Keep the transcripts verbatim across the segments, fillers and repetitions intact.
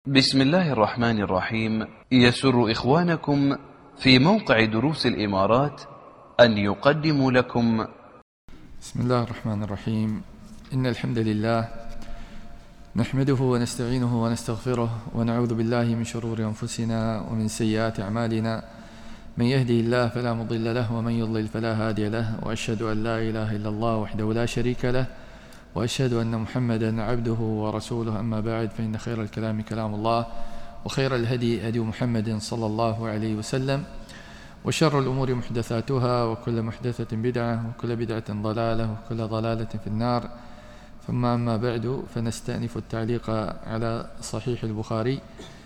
بسم الله الرحمن الرحيم. يسر إخوانكم في موقع دروس الإمارات أن يقدموا لكم بسم الله الرحمن الرحيم. إن الحمد لله نحمده ونستعينه ونستغفره ونعوذ بالله من شرور أنفسنا ومن سيئات أعمالنا. من يهدي الله فلا مضل له ومن يضلل فلا هادي له، وأشهد أن لا إله إلا الله وحده لا شريك له، وأشهد أن محمدا عبده ورسوله. أما بعد، فإن خير الكلام كلام الله، وخير الهدي هدي محمد صلى الله عليه وسلم، وشر الأمور محدثاتها، وكل محدثة بدعة، وكل بدعة ضلالة، وكل ضلالة في النار. ثم أما بعد، فنستأنف التعليق على صحيح البخاري.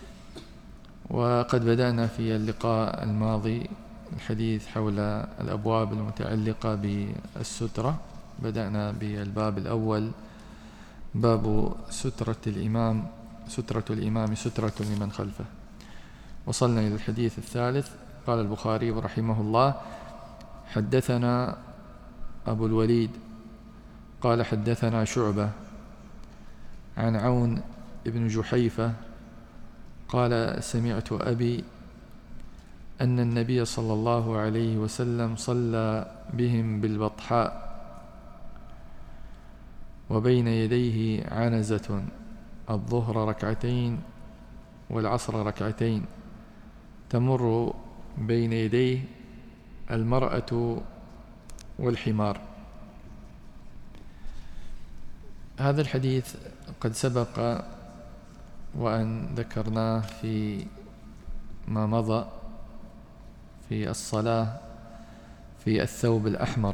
وقد بدأنا في اللقاء الماضي الحديث حول الأبواب المتعلقة بالسترة. بدأنا بالباب الأول، باب سترة الإمام سترة الإمام سترة لمن خلفه. وصلنا إلى الحديث الثالث. قال البخاري رحمه الله: حدثنا أبو الوليد قال حدثنا شعبة عن عون بن جحيفة قال: سمعت أبي أن النبي صلى الله عليه وسلم صلى بهم بالبطحاء وبين يديه عنزة، الظهر ركعتين والعصر ركعتين، تمر بين يديه المرأة والحمار. هذا الحديث قد سبق وأن ذكرناه في ما مضى في الصلاة في الثوب الأحمر.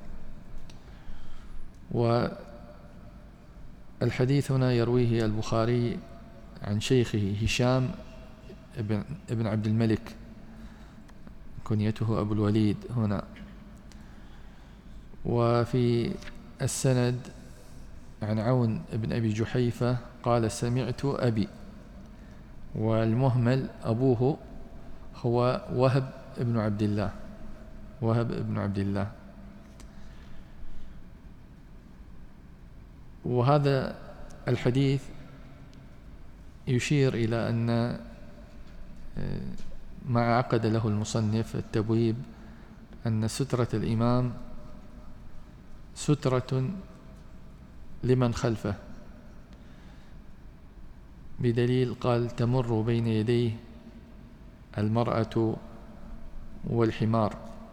والحديث هنا يرويه البخاري عن شيخه هشام ابن عبد الملك، كنيته أبو الوليد هنا. وفي السند عن عون بن أبي جحيفة قال: سمعت أبي، والمهمل أبوه هو وهب بن عبد الله وهب بن عبد الله. وهذا الحديث يشير إلى أن ما عقد له المصنف التبويب أن سترة الإمام سترة لمن خلفه، بدليل قال: تمر بين يديه المرأة والحمار.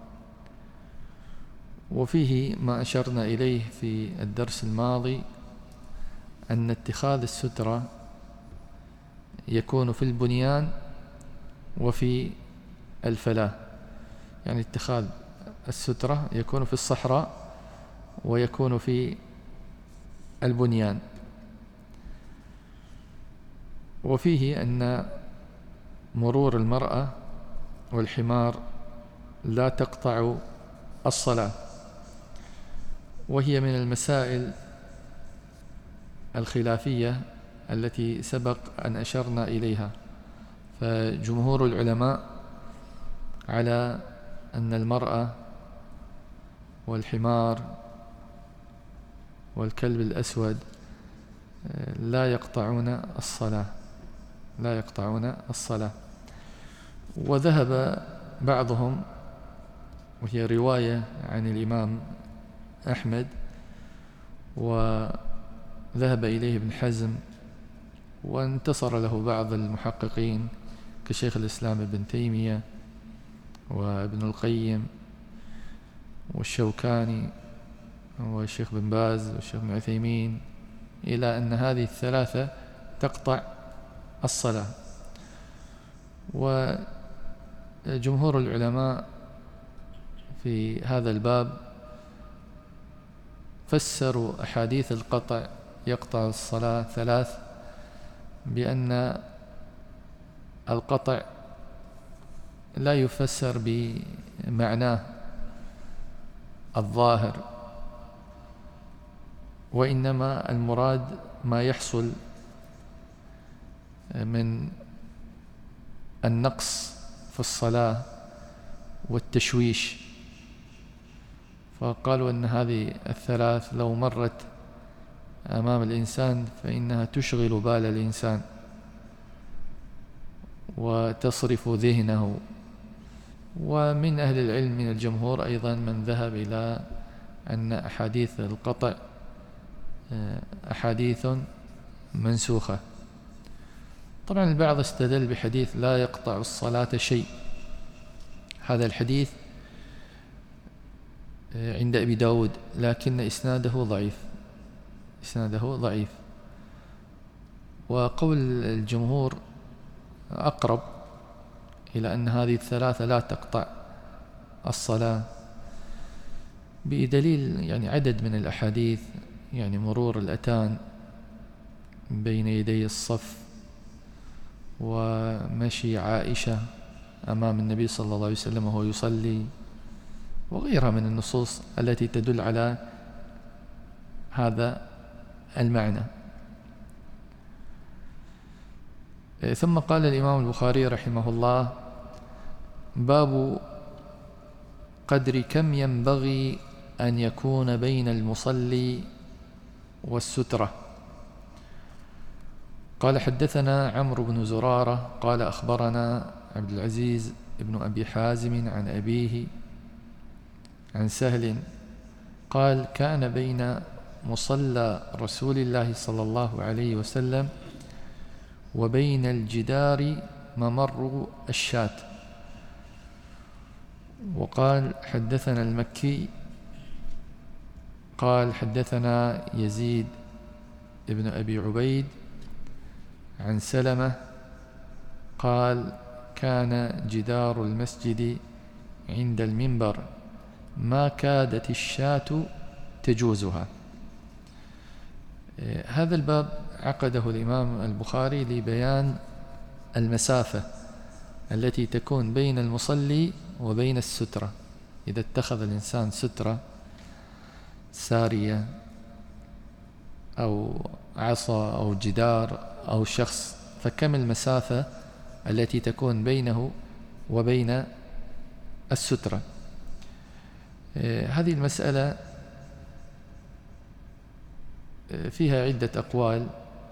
وفيه ما أشرنا إليه في الدرس الماضي، أن اتخاذ السترة يكون في البنيان وفي الفلاة. يعني اتخاذ السترة يكون في الصحراء ويكون في البنيان. وفيه أن مرور المرأة والحمار لا تقطع الصلاة، وهي من المسائل الخلافية التي سبق أن أشرنا إليها. فجمهور العلماء على أن المرأة والحمار والكلب الأسود لا يقطعون الصلاة لا يقطعون الصلاة. وذهب بعضهم، وهي رواية عن الإمام أحمد، وذهب إليه ابن حزم، وانتصر له بعض المحققين كشيخ الإسلام ابن تيمية وابن القيم والشوكاني والشيخ بن باز والشيخ بن عثيمين، إلى أن هذه الثلاثة تقطع الصلاة. وجمهور العلماء في هذا الباب فسروا أحاديث القطع يقطع الصلاة ثلاث بأن القطع لا يفسر بمعناه الظاهر، وإنما المراد ما يحصل من النقص في الصلاة والتشويش. فقالوا أن هذه الثلاث لو مرت أمام الإنسان فإنها تشغل بال الإنسان، وتصرف ذهنه. ومن أهل العلم من الجمهور أيضا من ذهب إلى أن أحاديث القطع أحاديث منسوخة. طبعا البعض استدل بحديث لا يقطع الصلاة شيء. هذا الحديث عند أبي داود لكن إسناده ضعيف إسناده ضعيف وقول الجمهور أقرب إلى أن هذه الثلاثة لا تقطع الصلاة، بدليل يعني عدد من الأحاديث، يعني مرور الأتان بين يدي الصف، ومشي عائشة أمام النبي صلى الله عليه وسلم وهو يصلي، وغيرها من النصوص التي تدل على هذا المعنى. ثم قال الإمام البخاري رحمه الله: باب قدر كم ينبغي أن يكون بين المصلي والسترة. قال: حدثنا عمرو بن زرارة قال أخبرنا عبد العزيز بن أبي حازم عن أبيه عن سهل قال: كان بين مصلى رسول الله صلى الله عليه وسلم وبين الجدار ممر الشاة. وقال: حدثنا المكي قال: حدثنا يزيد ابن أبي عبيد عن سلمة قال: كان جدار المسجد عند المنبر ما كادت الشاة تجوزها. هذا الباب عقده الإمام البخاري لبيان المسافة التي تكون بين المصلي وبين السترة. إذا اتخذ الإنسان سترة سارية أو عصا أو جدار أو شخص، فكم المسافة التي تكون بينه وبين السترة؟ هذه المسألة فيها عدة أقوال.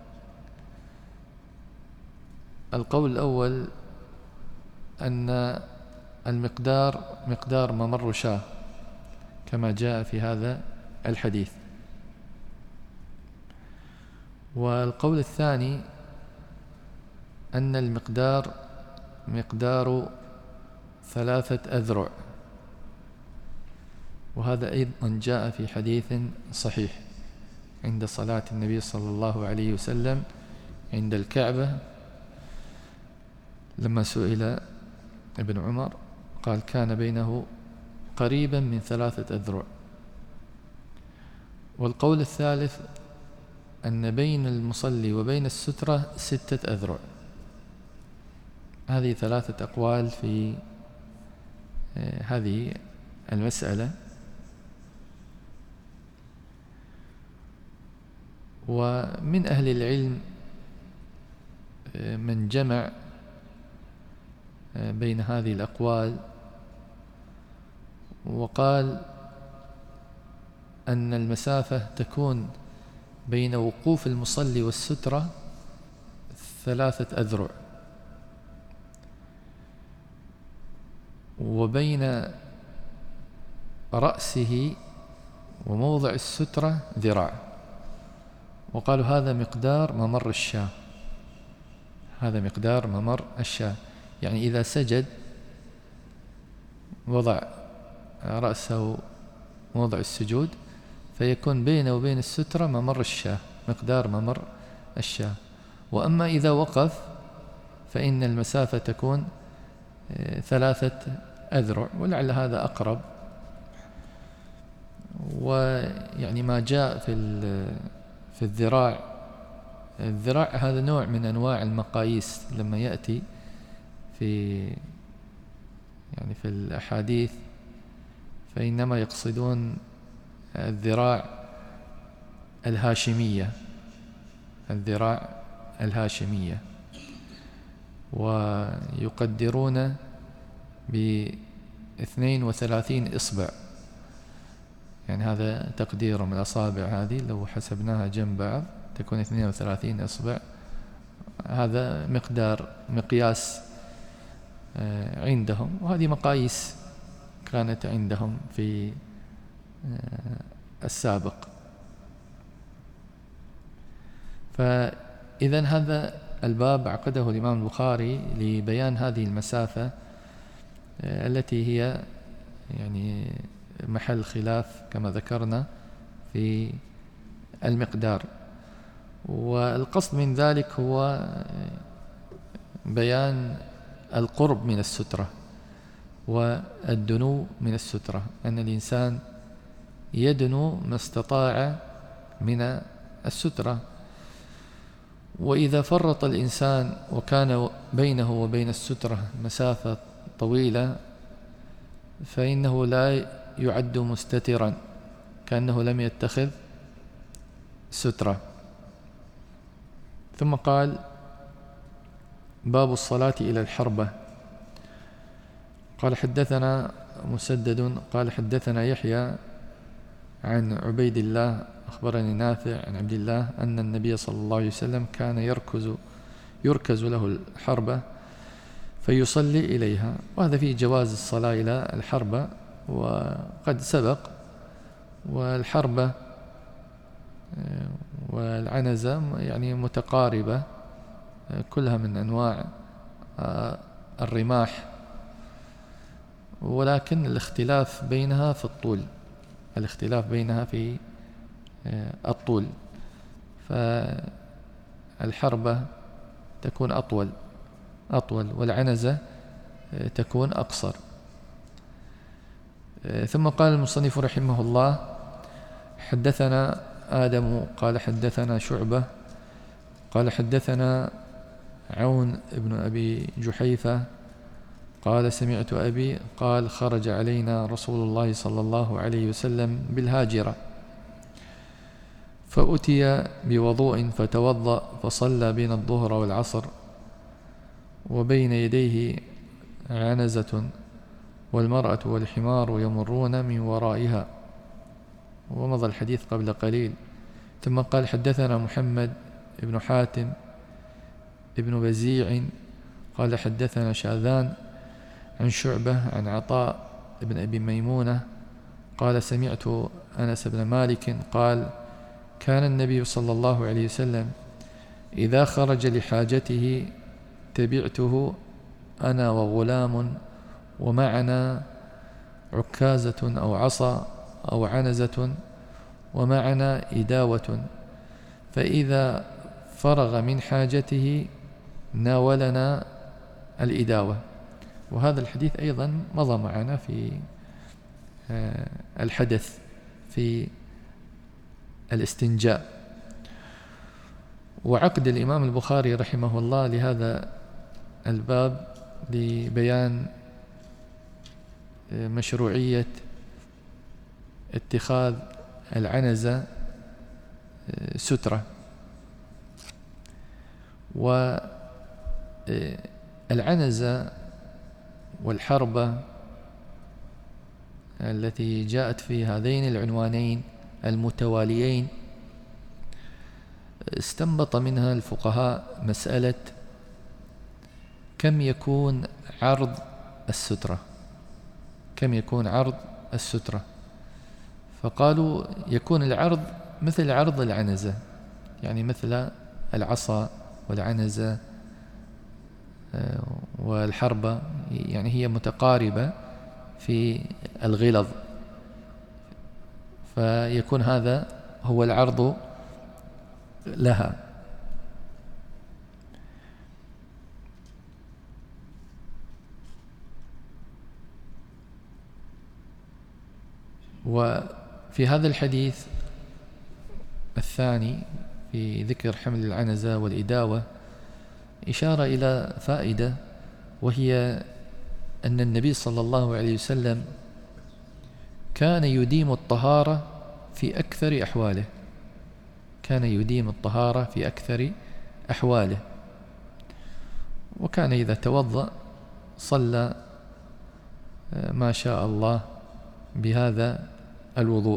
القول الأول أن المقدار مقدار ممر شاة كما جاء في هذا الحديث. والقول الثاني أن المقدار مقدار ثلاثة أذرع، وهذا أيضا جاء في حديث صحيح عند صلاة النبي صلى الله عليه وسلم عند الكعبة لما سئل ابن عمر قال: كان بينه قريبا من ثلاثة أذرع. والقول الثالث أن بين المصلي وبين السترة ستة أذرع. هذه ثلاثة أقوال في هذه المسألة. ومن أهل العلم من جمع بين هذه الأقوال وقال أن المسافة تكون بين وقوف المصلي والسترة ثلاثة أذرع، وبين رأسه وموضع السترة ذراع، وقالوا هذا مقدار ممر الشاة. هذا مقدار ممر الشاة، يعني إذا سجد وضع رأسه موضع السجود فيكون بينه وبين السترة ممر الشاة، مقدار ممر الشاة. وأما إذا وقف فإن المسافة تكون ثلاثة أذرع، ولعل هذا أقرب. ويعني ما جاء في في الذراع، الذراع هذا نوع من أنواع المقاييس لما يأتي في يعني في الأحاديث فإنما يقصدون الذراع الهاشمية، الذراع الهاشمية، ويقدرون باثنين وثلاثين إصبع. يعني هذا تقدير من الأصابع هذه لو حسبناها جنب بعض تكون اثنين وثلاثين إصبع. هذا مقدار مقياس عندهم، وهذه مقاييس كانت عندهم في السابق. فإذا هذا الباب عقده الإمام البخاري لبيان هذه المسافة التي هي يعني محل خلاف كما ذكرنا في المقدار. والقصد من ذلك هو بيان القرب من السترة والدنو من السترة، أن الإنسان يدنو ما استطاع من السترة. وإذا فرط الإنسان وكان بينه وبين السترة مسافة طويلة فإنه لا يعد مستترا، كأنه لم يتخذ سترة. ثم قال: باب الصلاة إلى الحربة. قال: حدثنا مسدد قال حدثنا يحيى عن عبيد الله أخبرني نافع عن عبد الله أن النبي صلى الله عليه وسلم كان يركز يركز له الحربة فيصلي إليها. وهذا فيه جواز الصلاة إلى الحربة وقد سبق. والحربة والعنزة يعني متقاربة، كلها من أنواع الرماح، ولكن الاختلاف بينها في الطول الاختلاف بينها في الطول. فالحربة تكون أطول أطول والعنزة تكون أقصر. ثم قال المصنف رحمه الله: حدثنا آدم قال حدثنا شعبة قال حدثنا عون بن أبي جحيفة قال: سمعت أبي قال: خرج علينا رسول الله صلى الله عليه وسلم بالهاجرة فأتي بوضوء فتوضأ فصلى بين الظهر والعصر وبين يديه عنزة والمرأة والحمار يمرون من ورائها. ومضى الحديث قبل قليل. ثم قال: حدثنا محمد بن حاتم ابن بزيع قال حدثنا شاذان عن شعبة عن عطاء بن أبي ميمونة قال: سمعت أنس بن مالك قال: كان النبي صلى الله عليه وسلم إذا خرج لحاجته تبعته أنا وغلام ومعنا عكازة أو عصا أو عنزة ومعنا إداوة، فإذا فرغ من حاجته ناولنا الإداوة. وهذا الحديث أيضا مضى معنا في الحدث في الاستنجاء. وعقد الإمام البخاري رحمه الله لهذا الباب لبيان مشروعية اتخاذ العنزة سترة. والعنزة والحربة التي جاءت في هذين العنوانين المتواليين استنبط منها الفقهاء مسألة كم يكون عرض السترة كم يكون عرض السترة فقالوا يكون العرض مثل عرض العنزة، يعني مثل العصا والعنزة والحربة، يعني هي متقاربة في الغلظ، فيكون هذا هو العرض لها. وفي هذا الحديث الثاني في ذكر حمل العنزة والإداوة إشارة إلى فائدة، وهي أن النبي صلى الله عليه وسلم كان يديم الطهارة في أكثر أحواله كان يديم الطهارة في أكثر أحواله وكان إذا توضأ صلى ما شاء الله بهذا الوضوء.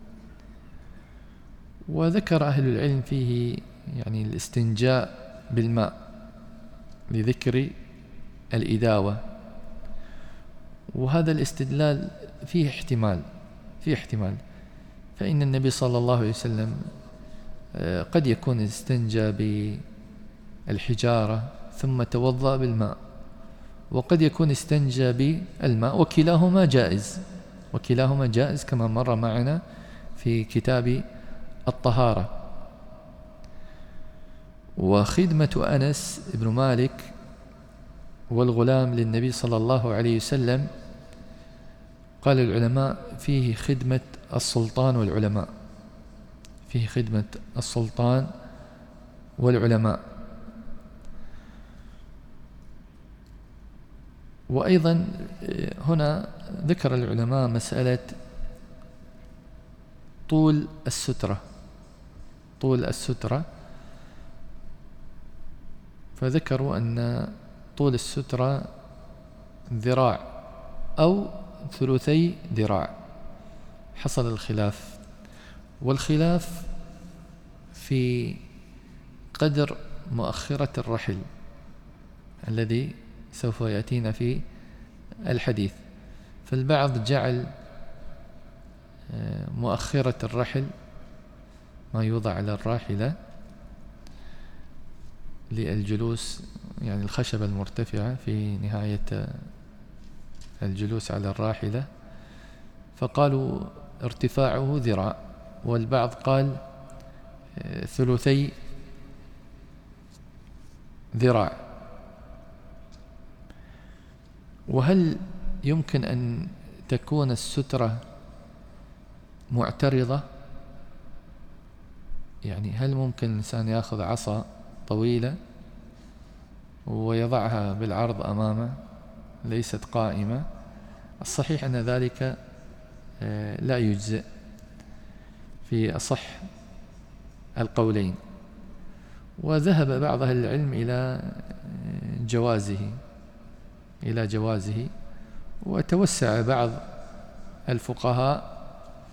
وذكر أهل العلم فيه يعني الاستنجاء بالماء لذكر الإداوة، وهذا الاستدلال فيه احتمال فيه احتمال فإن النبي صلى الله عليه وسلم قد يكون استنجى بالحجارة ثم توضأ بالماء، وقد يكون استنجى بالماء، وكلاهما جائز وكلاهما جائز كما مر معنا في كتاب الطهارة. وخدمة أنس بن مالك والغلام للنبي صلى الله عليه وسلم قال العلماء فيه خدمة السلطان والعلماء فيه خدمة السلطان والعلماء. وأيضا هنا ذكر العلماء مسألة طول السترة طول السترة فذكروا أن طول السترة ذراع أو ثلثي ذراع، حصل الخلاف، والخلاف في قدر مؤخرة الرحل الذي سوف يأتينا في الحديث. فالبعض جعل مؤخرة الرحل ما يوضع على الراحلة للجلوس، يعني الخشبة المرتفعة في نهاية الجلوس على الراحلة، فقالوا ارتفاعه ذراع، والبعض قال ثلثي ذراع. وهل يمكن أن تكون السترة معترضة؟ يعني هل ممكن الإنسان يأخذ عصا طويلة ويضعها بالعرض أمامه ليست قائمة؟ الصحيح أن ذلك لا يجزئ في أصح القولين، وذهب بعض أهل العلم إلى جوازه إلى جوازه وتوسع بعض الفقهاء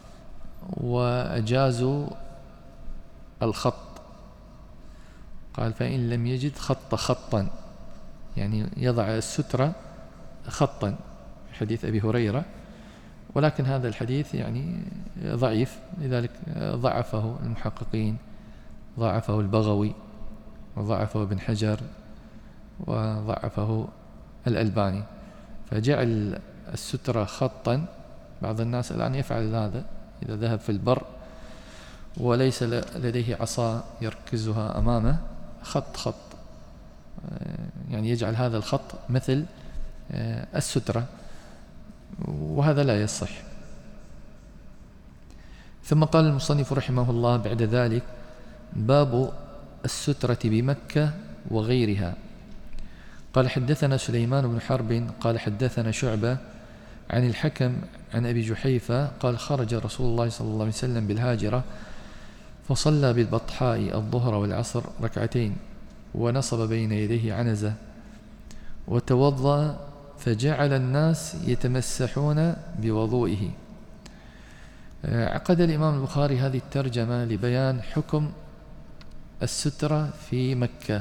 وأجازوا الخط، قال فإن لم يجد خط خطا، يعني يضع السترة خطا، حديث أبي هريرة، ولكن هذا الحديث يعني ضعيف، لذلك ضعفه المحققين، ضعفه البغوي وضعفه ابن حجر وضعفه الألباني، فجعل السترة خطا. بعض الناس الآن يفعل هذا إذا ذهب في البر وليس لديه عصا يركزها أمامه، خط خط، يعني يجعل هذا الخط مثل السترة، وهذا لا يصح. ثم قال المصنف رحمه الله بعد ذلك: باب السترة بمكة وغيرها. قال حدثنا سليمان بن حرب قال حدثنا شعبة عن الحكم عن أبي جحيفة قال خرج رسول الله صلى الله عليه وسلم بالهاجرة فصلى بالبطحاء الظهر والعصر ركعتين ونصب بين يديه عنزة وتوضأ فجعل الناس يتمسحون بوضوئه. عقد الإمام البخاري هذه الترجمة لبيان حكم السترة في مكة.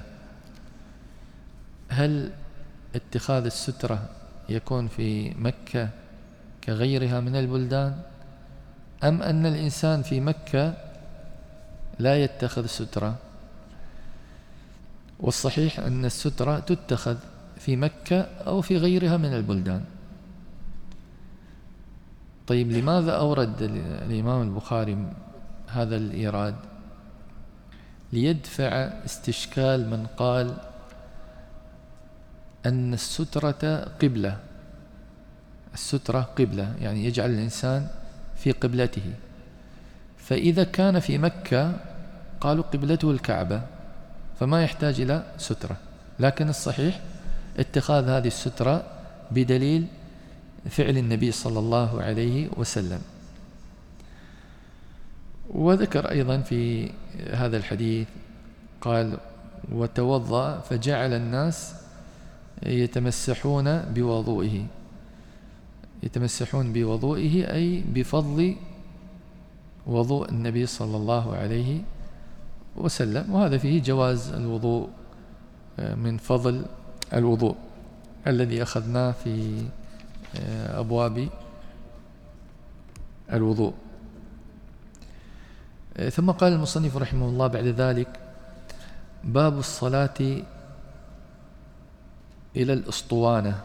هل اتخاذ السترة يكون في مكة كغيرها من البلدان، أم أن الإنسان في مكة لا يتخذ السترة؟ والصحيح أن السترة تتخذ في مكة أو في غيرها من البلدان. طيب لماذا أورد الإمام البخاري هذا الإيراد؟ ليدفع استشكال من قال أن السترة قبلة، السترة قبلة يعني يجعل الإنسان في قبلته، فإذا كان في مكة قالوا قبلته الكعبة فما يحتاج إلى سترة، لكن الصحيح اتخاذ هذه السترة بدليل فعل النبي صلى الله عليه وسلم. وذكر أيضا في هذا الحديث قال وتوضأ فجعل الناس يتمسحون بوضوئه، يتمسحون بوضوئه أي بفضل وضوء النبي صلى الله عليه وسلم، وهذا فيه جواز الوضوء من فضل الوضوء الذي أخذناه في أبواب الوضوء. ثم قال المصنف رحمه الله بعد ذلك: باب الصلاة إلى الأسطوانة.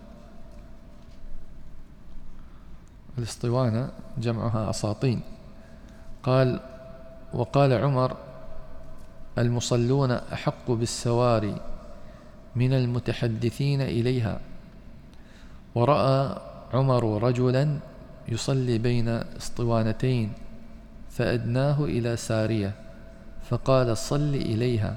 الأسطوانة جمعها أساطين. قال: وقال عمر: المصلون أحق بالسواري من المتحدثين إليها. ورأى عمر رجلا يصلي بين اسطوانتين فأدناه إلى سارية فقال: صل إليها.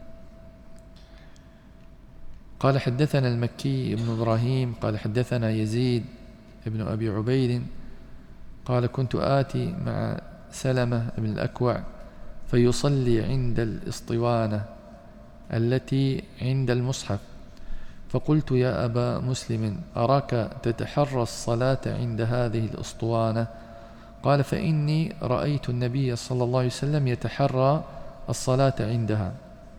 قال: حدثنا المكي بن إبراهيم قال: حدثنا يزيد ابن أبي عبيد قال: كنت آتي مع سلمة بن الأكوع فيصلي عند الاسطوانة التي عند المصحف، فقلت: يا أبا مسلم، أراك تتحرى الصلاة عند هذه الاسطوانة. قال: فإني رأيت النبي صلى الله عليه وسلم يتحرى الصلاة عندها.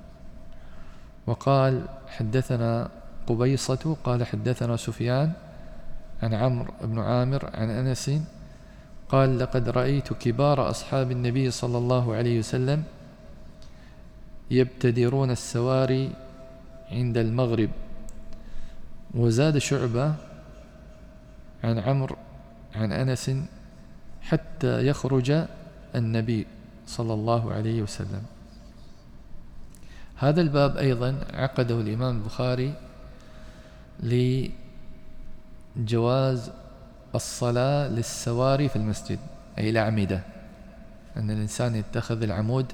وقال: حدثنا قبيصة قال: حدثنا سفيان عن عمرو بن عامر عن أنس قال: لقد رأيت كبار أصحاب النبي صلى الله عليه وسلم يبتدرون السواري عند المغرب. وزاد شعبة عن عمرو عن أنس: حتى يخرج النبي صلى الله عليه وسلم. هذا الباب أيضا عقده الإمام البخاري لجواز الصلاة للسواري في المسجد، أي الأعمدة، أن الإنسان يتخذ العمود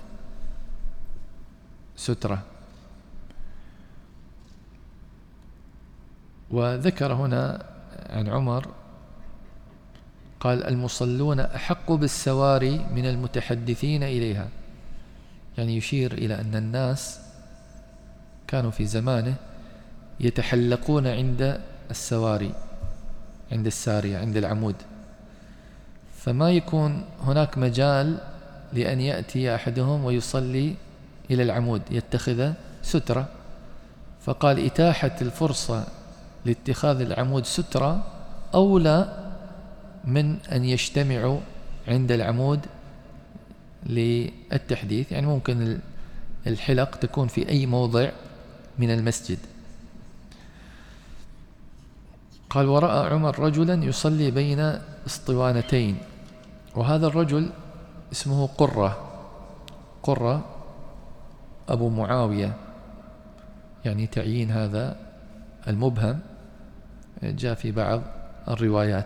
سترة. وذكر هنا عن عمر قال: المصلون أحق بالسواري من المتحدثين إليها، يعني يشير إلى أن الناس كانوا في زمانه يتحلقون عند السواري، عند السارية، عند العمود، فما يكون هناك مجال لأن يأتي أحدهم ويصلي إلى العمود يتخذ سترة. فقال: إتاحة الفرصة لاتخاذ العمود سترة أولى من أن يجتمعوا عند العمود للتحديث. يعني ممكن الحلق تكون في أي موضع من المسجد. قال: ورأى عمر رجلا يصلي بين اسطوانتين. وهذا الرجل اسمه قرة قرة أبو معاوية، يعني تعيين هذا المبهم جاء في بعض الروايات.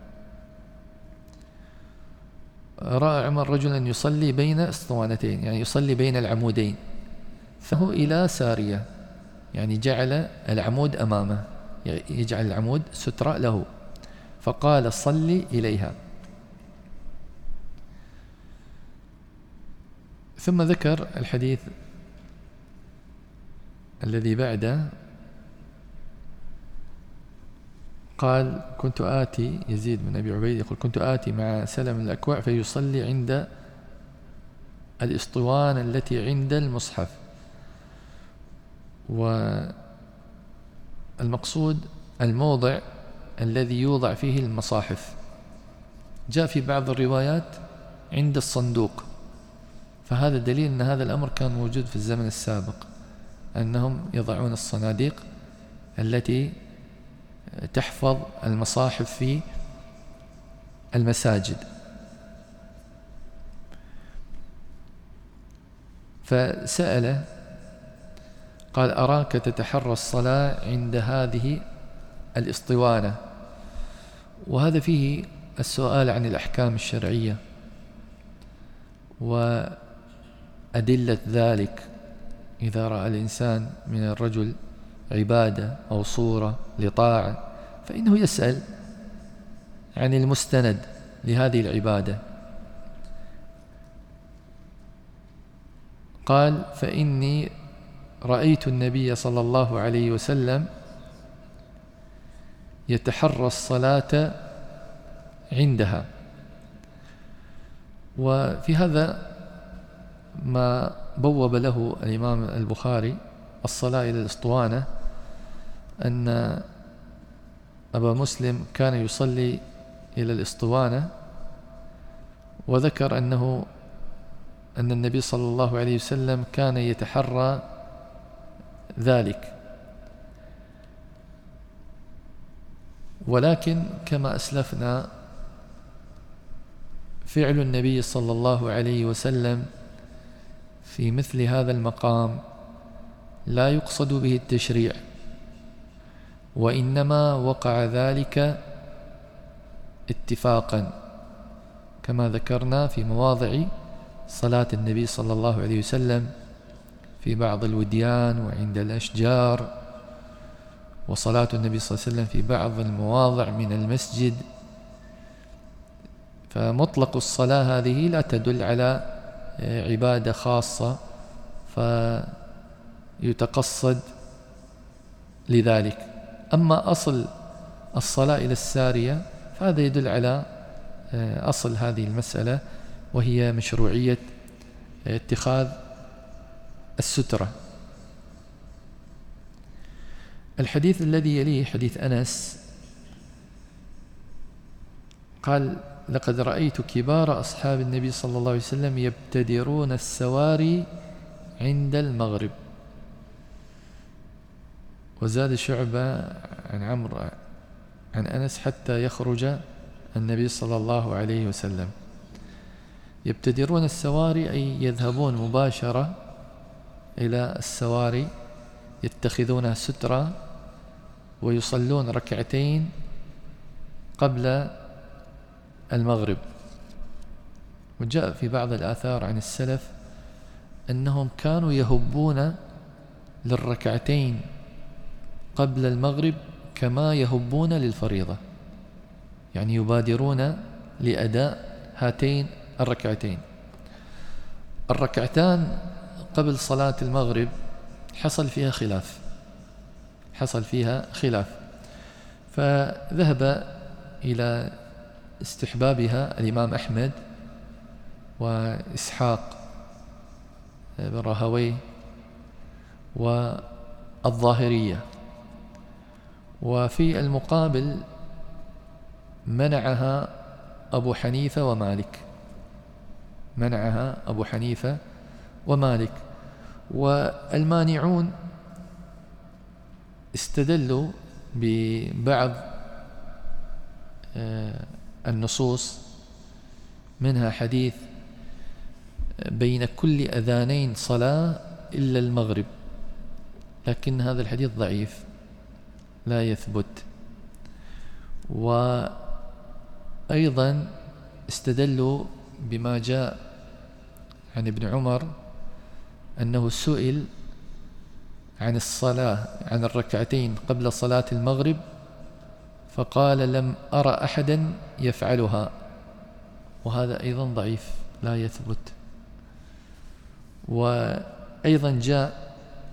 رأى عمر رجلا يصلي بين اسطوانتين، يعني يصلي بين العمودين، فهو إلى سارية، يعني جعل العمود أمامه، يجعل العمود سترة له، فقال: صلي إليها. ثم ذكر الحديث الذي بعده. قال: كنت آتي، يزيد بن أبي عبيد يقول: كنت آتي مع سلم الأكوع فيصلي عند الاسطوانة التي عند المصحف. والمقصود الموضع الذي يوضع فيه المصاحف. جاء في بعض الروايات عند الصندوق، فهذا دليل أن هذا الأمر كان موجود في الزمن السابق، أنهم يضعون الصناديق التي تحفظ المصاحف في المساجد. فسأله قال: أراك تتحرى الصلاة عند هذه الاسطوانة. وهذا فيه السؤال عن الأحكام الشرعية وأدلة ذلك. إذا رأى الإنسان من الرجل عبادة أو صورة لطاعة فإنه يسأل عن المستند لهذه العبادة. قال: فإني رأيت النبي صلى الله عليه وسلم يتحرى الصلاة عندها. وفي هذا ما بوب له الإمام البخاري الصلاة إلى الأسطوانة، أن أبا مسلم كان يصلي إلى الإسطوانة، وذكر أنه أن النبي صلى الله عليه وسلم كان يتحرى ذلك، ولكن كما أسلفنا فعل النبي صلى الله عليه وسلم في مثل هذا المقام لا يقصد به التشريع، وإنما وقع ذلك اتفاقا كما ذكرنا في مواضع صلاة النبي صلى الله عليه وسلم في بعض الوديان وعند الأشجار، وصلاة النبي صلى الله عليه وسلم في بعض المواضع من المسجد. فمطلق الصلاة هذه لا تدل على عبادة خاصة فيتقصد لذلك. أما أصل الصلاة إلى السارية فهذا يدل على أصل هذه المسألة، وهي مشروعية اتخاذ السترة. الحديث الذي يليه حديث أنس قال: لقد رأيت كبار أصحاب النبي صلى الله عليه وسلم يبتدرون السواري عند المغرب. وزاد شعبة عن عمرو عن أنس: حتى يخرج النبي صلى الله عليه وسلم. يبتدرون السواري أي يذهبون مباشرة إلى السواري، يتخذونها سترة ويصلون ركعتين قبل المغرب. وجاء في بعض الآثار عن السلف أنهم كانوا يهبون للركعتين قبل المغرب كما يهبون للفريضة، يعني يبادرون لأداء هاتين الركعتين. الركعتان قبل صلاة المغرب حصل فيها خلاف حصل فيها خلاف فذهب إلى استحبابها الإمام أحمد وإسحاق بن راهويه والظاهرية، وفي المقابل منعها أبو حنيفة ومالك منعها أبو حنيفة ومالك والمانعون استدلوا ببعض النصوص، منها حديث: بين كل أذانين صلاة إلا المغرب، لكن هذا الحديث ضعيف لا يثبت. وأيضا استدلوا بما جاء عن ابن عمر أنه سئل عن الصلاة عن الركعتين قبل صلاة المغرب فقال: لم أرى أحدا يفعلها، وهذا أيضا ضعيف لا يثبت. وأيضا جاء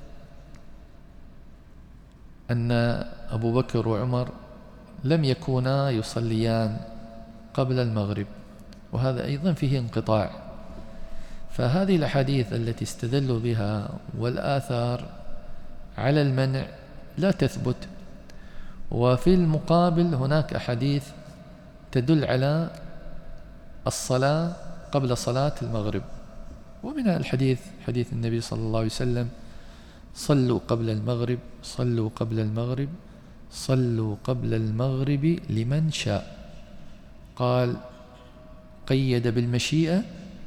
أن أبو بكر وعمر لم يكونا يصليان قبل المغرب، وهذا أيضا فيه انقطاع. فهذه الأحاديث التي استدلوا بها والآثار على المنع لا تثبت. وفي المقابل هناك أحاديث تدل على الصلاة قبل صلاة المغرب، ومنها الحديث حديث النبي صلى الله عليه وسلم: صلوا قبل المغرب صلوا قبل المغرب صلوا قبل المغرب لمن شاء. قال: قيد بالمشيئة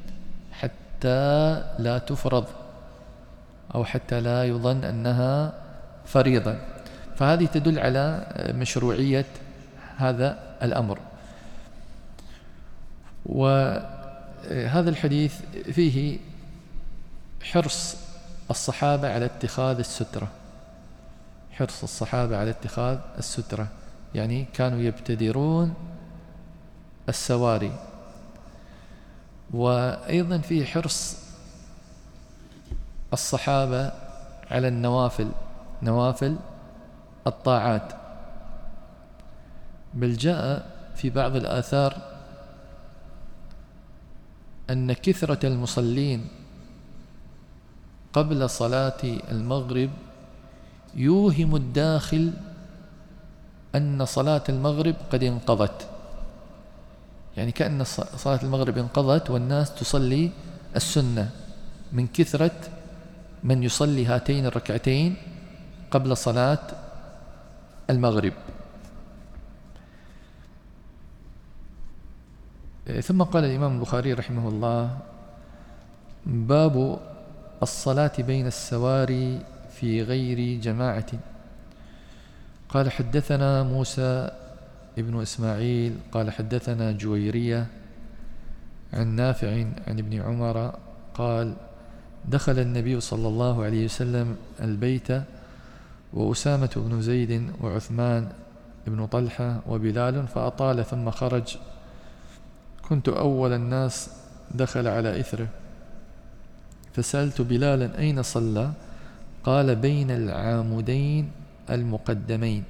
حتى لا تفرض أو حتى لا يظن أنها فريضة. فهذه تدل على مشروعية هذا الأمر. وهذا الحديث فيه حرص الصحابة على اتخاذ السترة حرص الصحابة على اتخاذ السترة يعني كانوا يبتدرون السواري. وأيضا فيه حرص الصحابة على النوافل نوافل الطاعات. بل جاء في بعض الآثار أن كثرة المصلين قبل صلاة المغرب يوهم الداخل أن صلاة المغرب قد انقضت، يعني كأن صلاة المغرب انقضت والناس تصلي السنة من كثرة من يصلي هاتين الركعتين قبل صلاة المغرب. ثم قال الإمام البخاري رحمه الله: باب الصلاة بين السواري في غير جماعة. قال: حدثنا موسى ابن إسماعيل قال حدثنا جويرية عن نافع عن ابن عمر قال: دخل النبي صلى الله عليه وسلم البيت وأسامة بن زيد وعثمان بن طلحة وبلال فأطال ثم خرج، كنت أول الناس دخل على إثره، فسألت بلالا أين صلى؟ قال: بين العامدين المقدمين.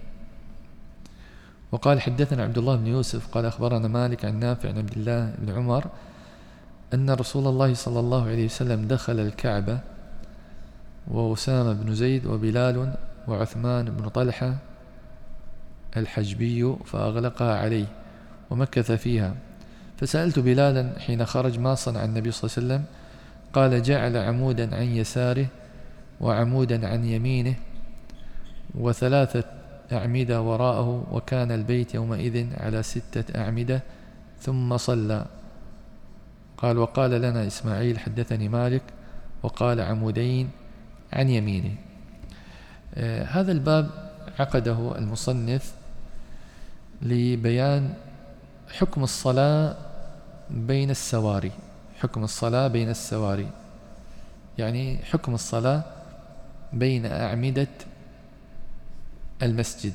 وقال: حدثنا عبد الله بن يوسف قال أخبرنا مالك عن نافع عن عبد الله بن عمر أن رسول الله صلى الله عليه وسلم دخل الكعبة وأسامة بن زيد وبلال وعثمان بن طلحة الحجبي فأغلقها عليه ومكث فيها، فسألت بلالا حين خرج ما صنع النبي صلى الله عليه وسلم؟ قال: جعل عمودا عن يساره وعمودا عن يمينه وثلاثة أعمدة وراءه، وكان البيت يومئذ على ستة أعمدة، ثم صلى. قال: وقال لنا إسماعيل حدثني مالك وقال عمودين عن يمينه. آه هذا الباب عقده المصنف لبيان حكم الصلاة بين السواري، حكم الصلاة بين السواري يعني حكم الصلاة بين أعمدة المسجد.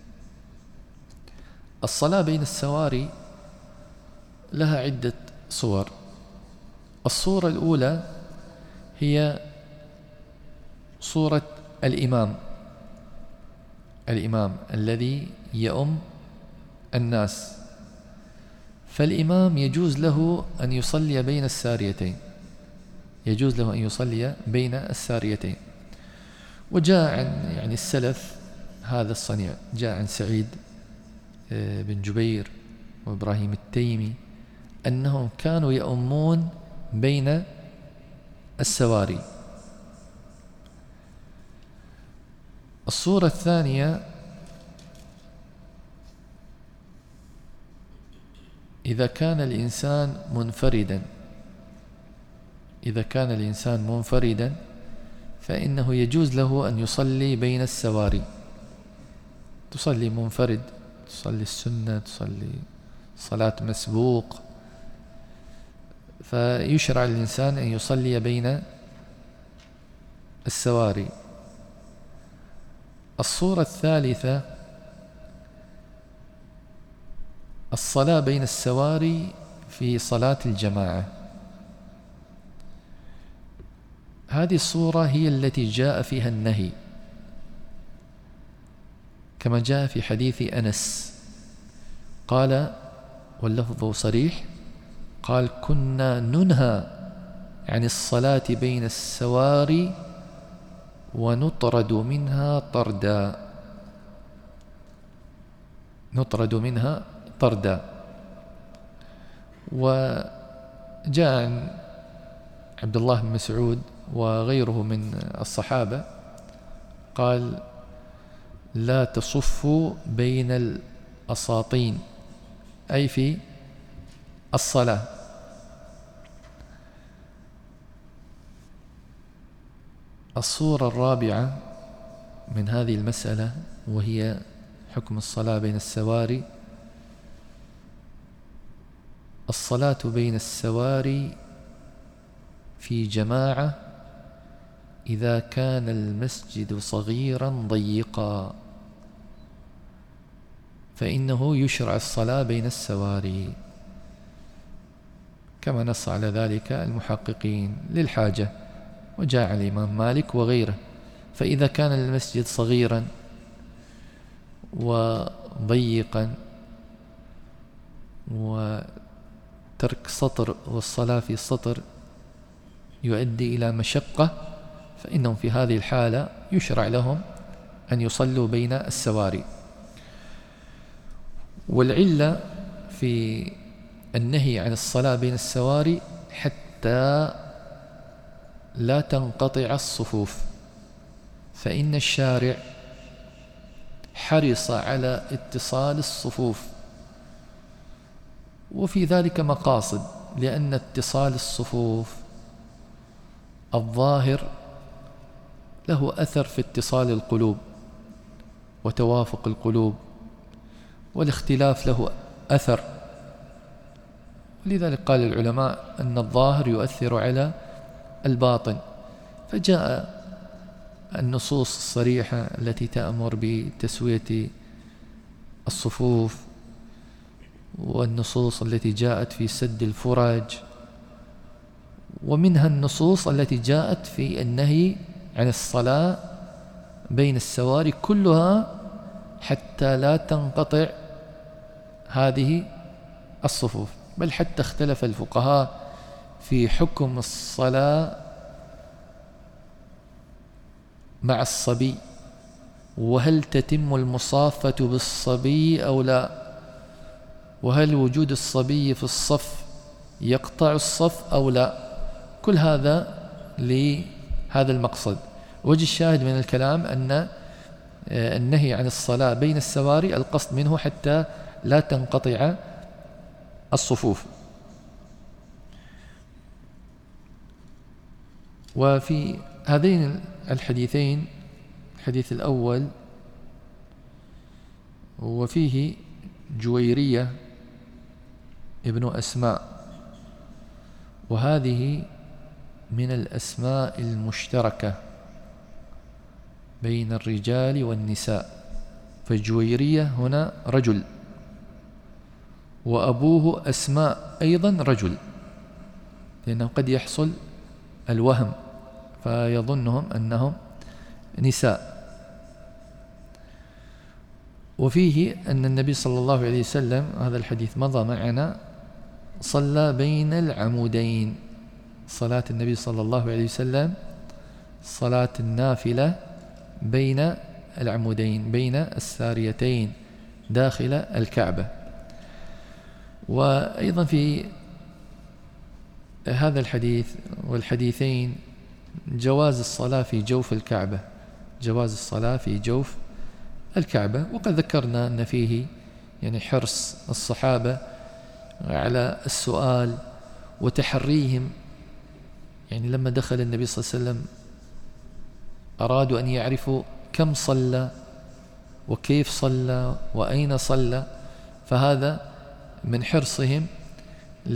الصلاة بين السواري لها عدة صور. الصورة الأولى هي صورة الإمام الإمام الذي يؤم الناس، فالإمام يجوز له أن يصلي بين الساريتين يجوز له أن يصلي بين الساريتين وجاء عن يعني السلف هذا الصنيع، جاء عن سعيد بن جبير وإبراهيم التيمي أنهم كانوا يؤمون بين السواري. الصورة الثانية إذا كان الإنسان منفردا إذا كان الإنسان منفردا فإنه يجوز له أن يصلي بين السواري، تصلي منفرد، تصلي السنة، تصلي صلاة مسبوق، فيشرع للإنسان أن يصلي بين السواري. الصورة الثالثة الصلاة بين السواري في صلاة الجماعة. هذه الصورة هي التي جاء فيها النهي كما جاء في حديث أنس قال، واللفظ صريح، قال: كنا ننهى عن الصلاة بين السواري ونطرد منها طردا نطرد منها طردا. وجاء عن عبد الله بن مسعود وغيره من الصحابة قال: لا تصفوا بين الأساطين، أي في الصلاة. الصورة الرابعة من هذه المسألة وهي حكم الصلاة بين السواري، الصلاة بين السواري في جماعة إذا كان المسجد صغيرا ضيقا فإنه يشرع الصلاة بين السواري، كما نص على ذلك المحققين للحاجة، وجاء عن الإمام مالك وغيره. فإذا كان المسجد صغيرا وضيقا وترك سطر والصلاة في سطر يؤدي إلى مشقة، فإنهم في هذه الحالة يشرع لهم أن يصلوا بين السواري. والعلة في النهي عن الصلاة بين السواري حتى لا تنقطع الصفوف، فإن الشارع حرص على اتصال الصفوف، وفي ذلك مقاصد، لأن اتصال الصفوف الظاهر له أثر في اتصال القلوب وتوافق القلوب، والاختلاف له أثر. لذلك قال العلماء أن الظاهر يؤثر على الباطن، فجاء النصوص الصريحة التي تأمر بتسوية الصفوف، والنصوص التي جاءت في سد الفرج، ومنها النصوص التي جاءت في النهي عن الصلاة بين السواري، كلها حتى لا تنقطع هذه الصفوف. بل حتى اختلف الفقهاء في حكم الصلاة مع الصبي، وهل تتم المصافة بالصبي أو لا، وهل وجود الصبي في الصف يقطع الصف أو لا. كل هذا لهذا المقصد. وجه الشاهد من الكلام أن النهي عن الصلاة بين السواري القصد منه حتى لا تنقطع الصفوف. وفي هذين الحديثين، الحديث الأول وفيه جويرية ابن أسماء، وهذه من الأسماء المشتركة بين الرجال والنساء، فجويرية هنا رجل، وأبوه أسماء أيضا رجل، لأنه قد يحصل الوهم فيظنهم أنهم نساء. وفيه أن النبي صلى الله عليه وسلم، هذا الحديث مضى معنا، صلى بين العمودين، صلاة النبي صلى الله عليه وسلم صلاة النافلة بين العمودين، بين الساريتين داخل الكعبة. وأيضا في هذا الحديث والحديثين جواز الصلاة في جوف الكعبة، جواز الصلاة في جوف الكعبة. وقد ذكرنا أن فيه يعني حرص الصحابة على السؤال وتحريهم، يعني لما دخل النبي صلى الله عليه وسلم أرادوا أن يعرفوا كم صلى وكيف صلى وأين صلى، فهذا من حرصهم ل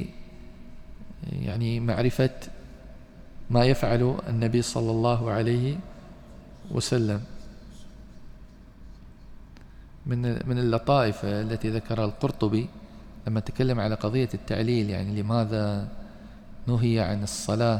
يعني معرفة ما يفعل النبي صلى الله عليه وسلم. من من اللطائف التي ذكرها القرطبي لما تكلم على قضية التعليل، يعني لماذا نهي عن الصلاة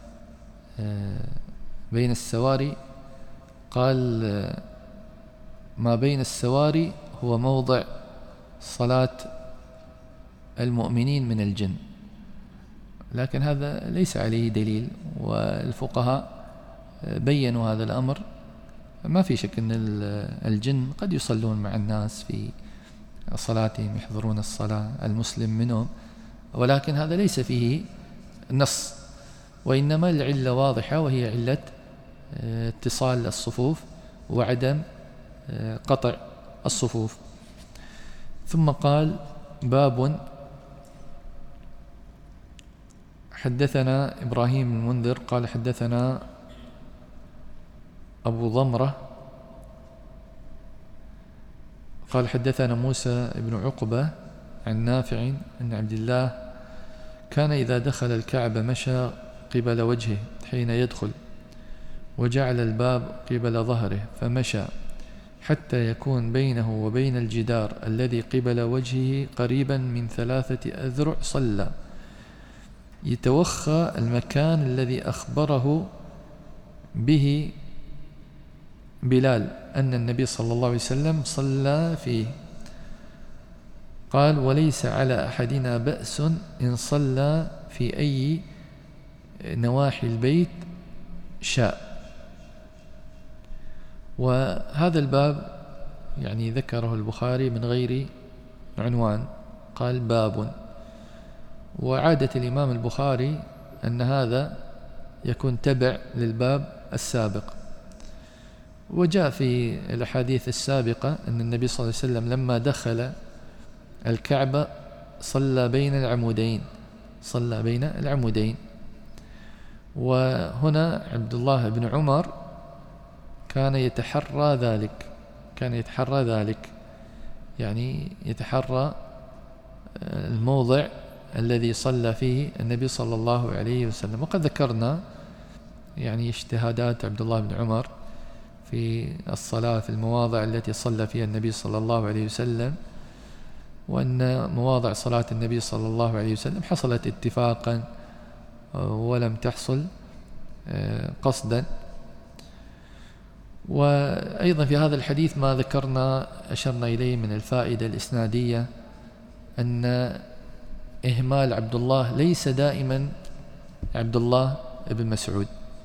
بين السواري، قال ما بين السواري هو موضع صلاة المؤمنين من الجن، لكن هذا ليس عليه دليل، والفقهاء بيّنوا هذا الأمر. ما في شك أن الجن قد يصلون مع الناس في صلاتهم، يحضرون الصلاة، المسلم منهم، ولكن هذا ليس فيه نص، وإنما العلة واضحة، وهي علة اتصال الصفوف وعدم قطع الصفوف. ثم قال: باب حدثنا إبراهيم المنذر قال حدثنا أبو ضمرة قال حدثنا موسى بن عقبة عن نافع أن عبد الله كان إذا دخل الكعبة مشى قبل وجهه حين يدخل، وجعل الباب قبل ظهره، فمشى حتى يكون بينه وبين الجدار الذي قبل وجهه قريبا من ثلاثة أذرع، صلى يتوخى المكان الذي أخبره به بلال أن النبي صلى الله عليه وسلم صلى فيه. قال: وليس على أحدنا بأس إن صلى في أي نواحي البيت شاء. وهذا الباب يعني ذكره البخاري من غير عنوان، قال باب. وعادة الإمام البخاري أن هذا يكون تبع للباب السابق. وجاء في الأحاديث السابقة أن النبي صلى الله عليه وسلم لما دخل الكعبة صلى بين العمودين صلى بين العمودين وهنا عبد الله بن عمر كان يتحرى ذلك كان يتحرى ذلك يعني يتحرى الموضع الذي صلى فيه النبي صلى الله عليه وسلم. وقد ذكرنا يعني اجتهادات عبد الله بن عمر في الصلاة في المواضع التي صلى فيها النبي صلى الله عليه وسلم، وأن مواضع صلاة النبي صلى الله عليه وسلم حصلت اتفاقا ولم تحصل قصدا. وأيضا في هذا الحديث ما ذكرنا أشرنا إليه من الفائدة الإسنادية أن إهمال عبد الله ليس دائما عبد الله بن مسعود.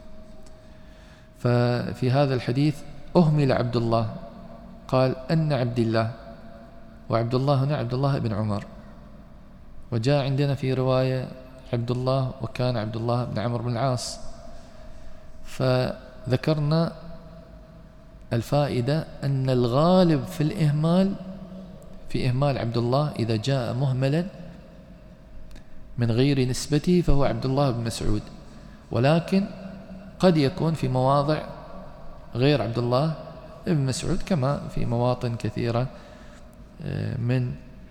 ففي هذا الحديث أهمل عبد الله، قال أن عبد الله، وعبد الله هنا عبد الله بن عمر. وجاء عندنا في رواية عبد الله وكان عبد الله بن عمرو بن العاص. فذكرنا الفائدة أن الغالب في الإهمال في إهمال عبد الله إذا جاء مهملا من غير نسبته فهو عبد الله بن مسعود، ولكن قد يكون في مواضع غير عبد الله بن مسعود كما في مواطن كثيرة من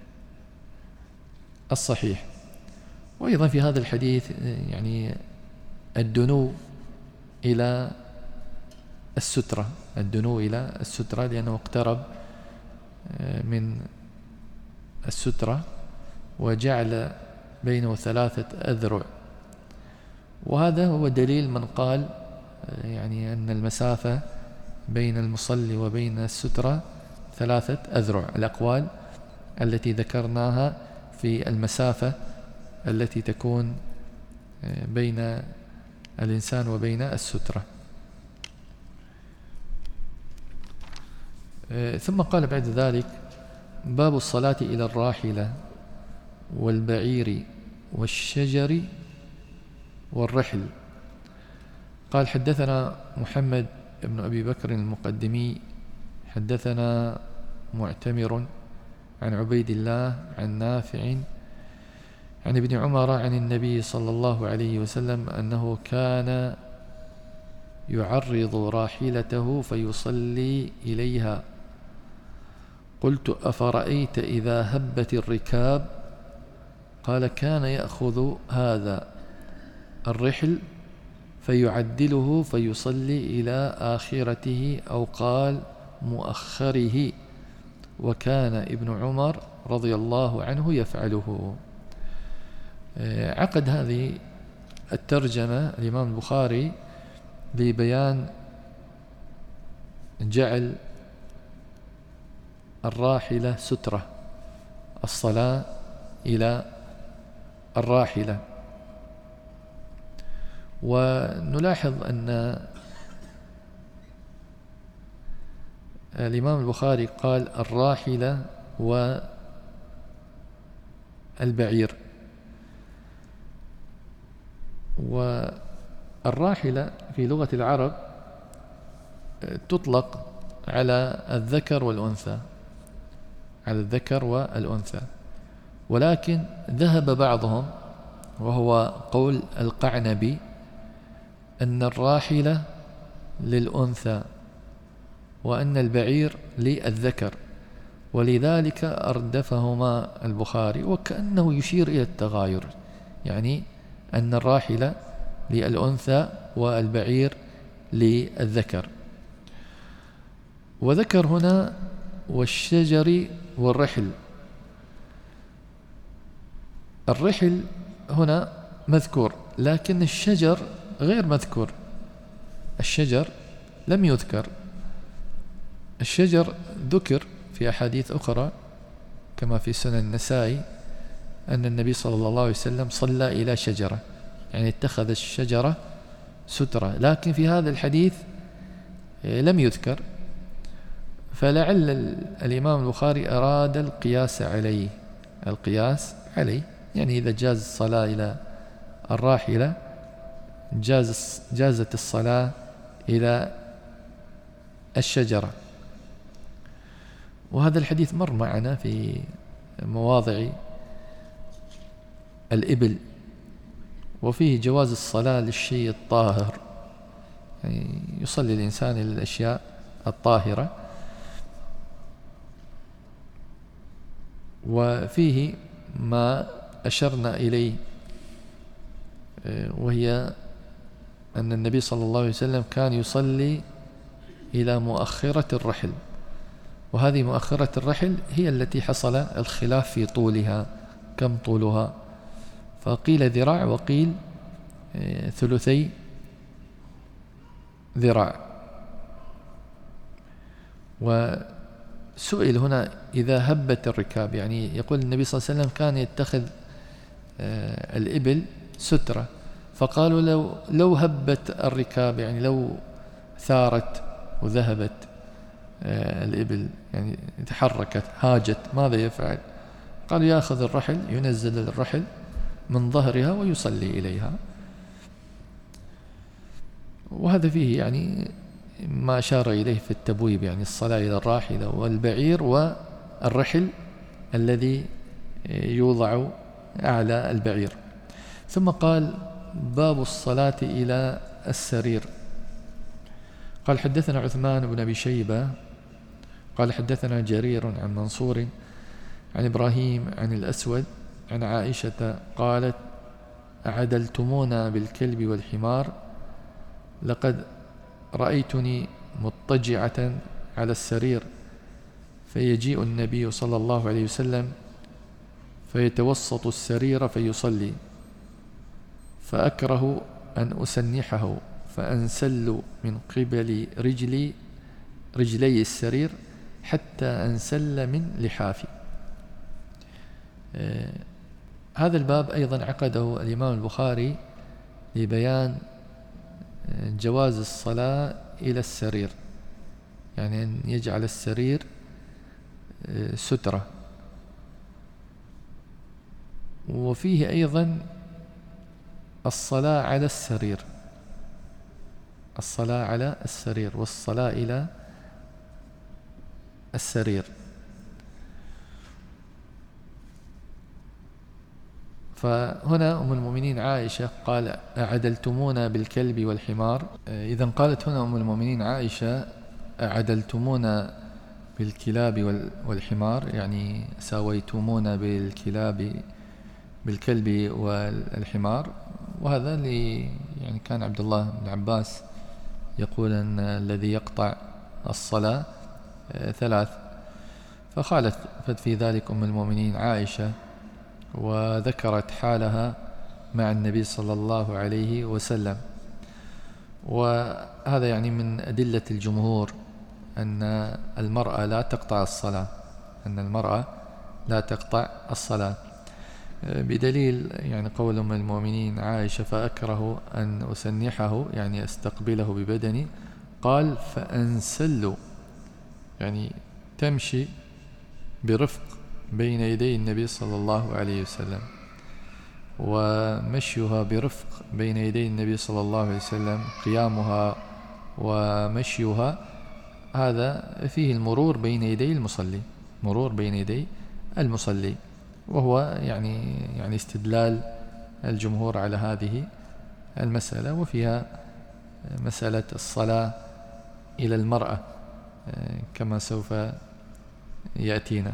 الصحيح. وأيضا في هذا الحديث يعني الدنو إلى السترة الدنو إلى السترة لأنه اقترب من السترة وجعل بينه ثلاثة أذرع. وهذا هو دليل من قال يعني أن المسافة بين المصلي وبين السترة ثلاثة أذرع. الأقوال التي ذكرناها في المسافة التي تكون بين الإنسان وبين السترة. ثم قال بعد ذلك باب الصلاة إلى الراحلة والبعير والشجر والرحل. قال حدثنا محمد بن أبي بكر المقدمي حدثنا معتمر عن عبيد الله عن نافع عن ابن عمر عن النبي صلى الله عليه وسلم أنه كان يعرض راحلته فيصلي إليها. قلت أفرأيت إذا هبت الركاب؟ قال كان يأخذ هذا الرحل فيعدله فيصلي إلى آخرته أو قال مؤخره، وكان ابن عمر رضي الله عنه يفعله. عقد هذه الترجمة الإمام البخاري لبيان جعل الراحلة سترة، الصلاة إلى الراحلة. ونلاحظ أن الإمام البخاري قال الراحلة والبعير. والراحلة في لغة العرب تطلق على الذكر والأنثى على الذكر والأنثى ولكن ذهب بعضهم وهو قول القعنبي أن الراحلة للأنثى وأن البعير للذكر، ولذلك أردفهما البخاري وكأنه يشير إلى التغاير، يعني أن الراحلة للأنثى والبعير للذكر. وذكر هنا والشجر والرحل. الرحل هنا مذكور لكن الشجر غير مذكور، الشجر لم يذكر. الشجر ذكر في أحاديث أخرى كما في سنن النسائي أن النبي صلى الله عليه وسلم صلى إلى شجرة، يعني اتخذ الشجرة سترة، لكن في هذا الحديث لم يذكر. فلعل الإمام البخاري أراد القياس عليه القياس عليه يعني إذا جاز الصلاة إلى الراحلة جاز جازت الصلاة إلى الشجرة. وهذا الحديث مر معنا في مواضع الإبل، وفيه جواز الصلاة للشيء الطاهر، يعني يصلي الإنسان إلى الأشياء الطاهرة. وفيه ما أشرنا إليه وهي أن النبي صلى الله عليه وسلم كان يصلي إلى مؤخرة الرحل، وهذه مؤخرة الرحل هي التي حصل الخلاف في طولها، كم طولها؟ فقيل ذراع وقيل ثلثي ذراع. وسئل هنا إذا هبت الركاب، يعني يقول النبي صلى الله عليه وسلم كان يتخذ الإبل سترة، فقالوا لو, لو هبت الركاب يعني لو ثارت وذهبت الإبل يعني تحركت هاجت ماذا يفعل؟ قالوا يأخذ الرحل، ينزل الرحل من ظهرها ويصلي إليها. وهذا فيه يعني ما أشار إليه في التبويب، يعني الصلاة إلى الراحلة والبعير والرحل الذي يوضع أعلى البعير. ثم قال باب الصلاة إلى السرير. قال حدثنا عثمان بن أبي شيبة قال حدثنا جرير عن منصور عن إبراهيم عن الأسود عن عائشة قالت أعدلتمونا بالكلب والحمار، لقد رأيتني مضطجعة على السرير فيجيء النبي صلى الله عليه وسلم فيتوسط السرير فيصلي، فأكره أن أسنحه فأنسل من قبل رجلي رجلي السرير حتى أنسل من لحافي. آه هذا الباب أيضا عقده الإمام البخاري لبيان جواز الصلاة إلى السرير، يعني أن يجعل السرير آه سترة. وفيه أيضا الصلاة على السرير، الصلاة على السرير والصلاة إلى السرير. فهنا أم المؤمنين عائشة قال أعدلتمونا بالكلب والحمار. إذن قالت هنا أم المؤمنين عائشة أعدلتمونا بالكلاب والحمار، يعني ساويتمونا بالكلاب بالكلب والحمار. وهذا اللي يعني كان عبد الله بن عباس يقول أن الذي يقطع الصلاة ثلاث، فخالت في ذلك أم المؤمنين عائشة وذكرت حالها مع النبي صلى الله عليه وسلم. وهذا يعني من أدلة الجمهور أن المرأة لا تقطع الصلاة، أن المرأة لا تقطع الصلاة، بدليل يعني قول أم المؤمنين عائشة فأكره أن أسنحه يعني أستقبله ببدني، قال فأنسل يعني تمشي برفق بين يدي النبي صلى الله عليه وسلم. ومشيها برفق بين يدي النبي صلى الله عليه وسلم، قيامها ومشيها هذا فيه المرور بين يدي المصلي، مرور بين يدي المصلي. وهو يعني يعني استدلال الجمهور على هذه المسألة. وفيها مسألة الصلاة إلى المرأة كما سوف يأتينا.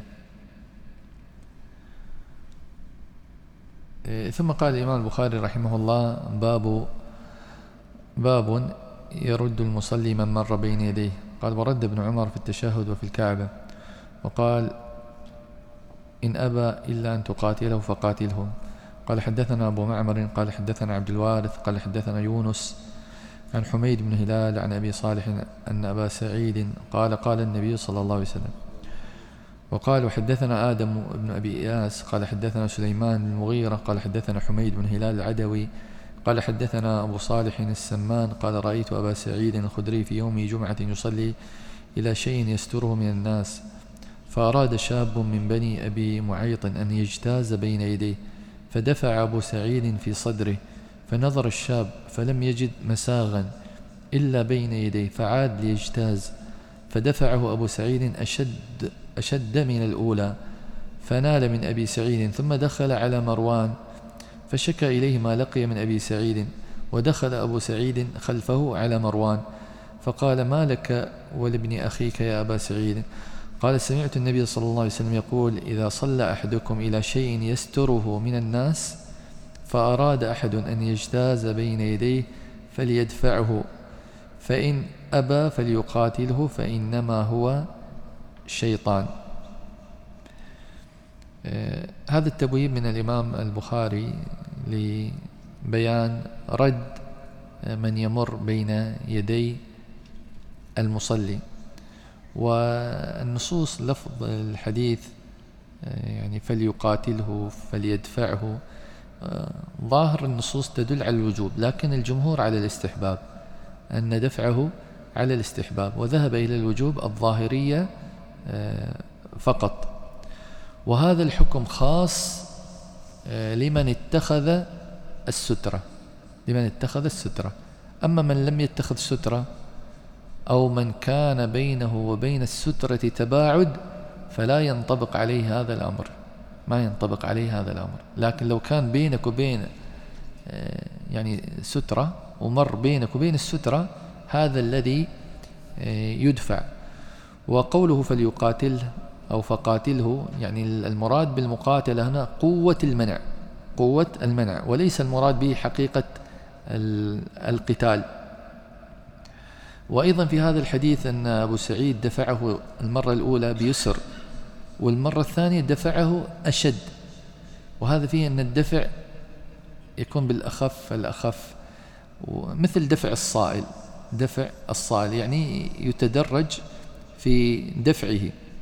ثم قال الإمام البخاري رحمه الله باب باب يرد المصلي من مر بين يديه. قال ورد ابن عمر في التشهد وفي الكعبة، وقال إن أبى إلا أن تقاتله فقاتله. قال حدثنا أبو معمر قال حدثنا عبد الوارث قال حدثنا يونس عن حميد بن هلال عن أبي صالح أن أبا سعيد قال قال النبي صلى الله عليه وسلم. وقال وحدثنا آدم بن أبي إياس قال حدثنا سليمان بن المغيرة قال حدثنا حميد بن هلال العدوي قال حدثنا أبو صالح السمان قال رأيت أبا سعيد الخدري في يوم جمعة يصلي إلى شيء يستره من الناس، فأراد شاب من بني أبي معيط أن يجتاز بين يديه، فدفع أبو سعيد في صدره، فنظر الشاب فلم يجد مساغا إلا بين يديه، فعاد ليجتاز، فدفعه أبو سعيد أشد, أشد من الأولى، فنال من أبي سعيد، ثم دخل على مروان فشكى إليه ما لقي من أبي سعيد، ودخل أبو سعيد خلفه على مروان فقال: ما لك ولابن أخيك يا أبا سعيد؟ قال: سمعت النبي صلى الله عليه وسلم يقول: إذا صلى أحدكم إلى شيء يستره من الناس، فأراد أحد أن يجتاز بين يديه فليدفعه، فإن أبى فليقاتله، فإنما هو شيطان. آه هذا التبويب من الإمام البخاري لبيان رد من يمر بين يدي المصلي. والنصوص لفظ الحديث يعني فليقاتله فليدفعه، ظاهر النصوص تدل على الوجوب، لكن الجمهور على الاستحباب، أن دفعه على الاستحباب، وذهب إلى الوجوب الظاهرية فقط. وهذا الحكم خاص لمن اتخذ السترة لمن اتخذ السترة أما من لم يتخذ سترة أو من كان بينه وبين السترة تباعد فلا ينطبق عليه هذا الأمر ما ينطبق عليه هذا الأمر. لكن لو كان بينك وبين يعني سترة ومر بينك وبين السترة، هذا الذي يدفع. وقوله فليقاتل أو فقاتله، يعني المراد بالمقاتلة هنا قوة المنع قوة المنع وليس المراد به حقيقة القتال. وأيضا في هذا الحديث أن أبو سعيد دفعه المرة الأولى بيسر، والمرة الثانية دفعه أشد، وهذا فيه أن الدفع يكون بالأخف الأخف، مثل دفع الصائل دفع الصائل يعني يتدرج في دفعه.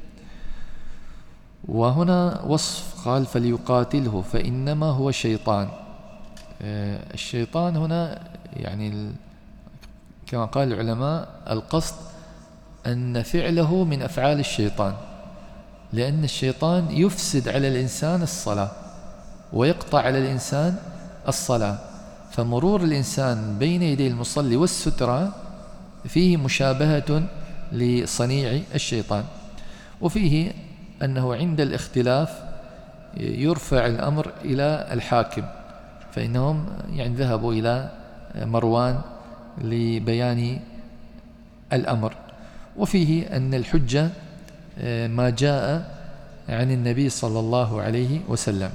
وهنا وصف قال فليقاتله فإنما هو شيطان. الشيطان هنا يعني كما قال العلماء القصد أن فعله من أفعال الشيطان، لأن الشيطان يفسد على الإنسان الصلاة ويقطع على الإنسان الصلاة، فمرور الإنسان بين يدي المصلي والسترة فيه مشابهة لصنيع الشيطان. وفيه أنه عند الاختلاف يرفع الأمر إلى الحاكم، فإنهم يعني ذهبوا إلى مروان لبيان الأمر. وفيه أن الحجة ما جاء عن النبي صلى الله عليه وسلم.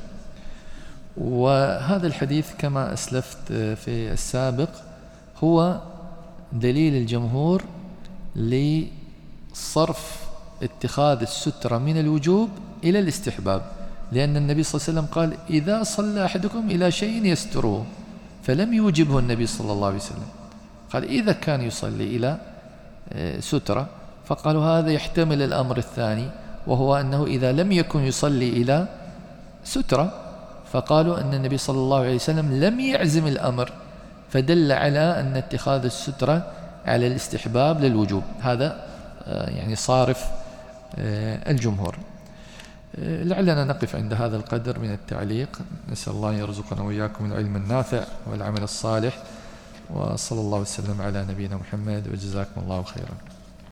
وهذا الحديث كما أسلفت في السابق هو دليل الجمهور لصرف اتخاذ السترة من الوجوب إلى الاستحباب، لأن النبي صلى الله عليه وسلم قال إذا صلى أحدكم إلى شيء يستره، فلم يوجبه النبي صلى الله عليه وسلم، قال إذا كان يصلي إلى سترة، فقالوا هذا يحتمل الأمر الثاني وهو أنه إذا لم يكن يصلي إلى سترة، فقالوا أن النبي صلى الله عليه وسلم لم يعزم الأمر، فدل على أن اتخاذ السترة على الاستحباب للوجوب. هذا يعني صارف الجمهور. لعلنا نقف عند هذا القدر من التعليق. نسأل الله أن يرزقنا وإياكم العلم النافع والعمل الصالح، وصلى الله وسلم على نبينا محمد، وجزاكم الله خيرا.